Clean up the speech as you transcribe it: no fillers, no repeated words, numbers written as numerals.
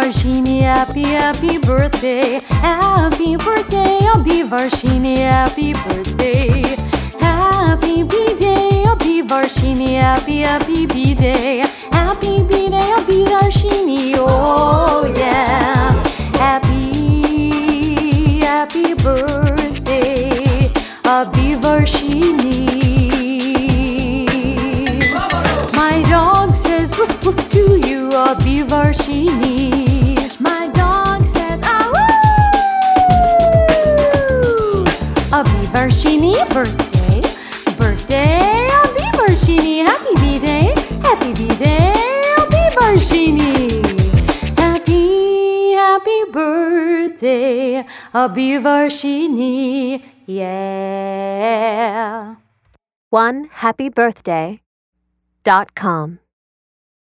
Varshini, happy birthday. Happy birthday, Varshini, happy birthday. Happy B-Day, Varshini, happy B-Day. Happy B-Day, Varshini, oh yeah. Happy birthday, Varshini. My dog says woof woof to you, Varshini. My dog says ah woo. Varshini, birthday, Varshini, happy B-Day, Varshini. Happy birthday, Varshini, yeah. OneHappyBirthday.com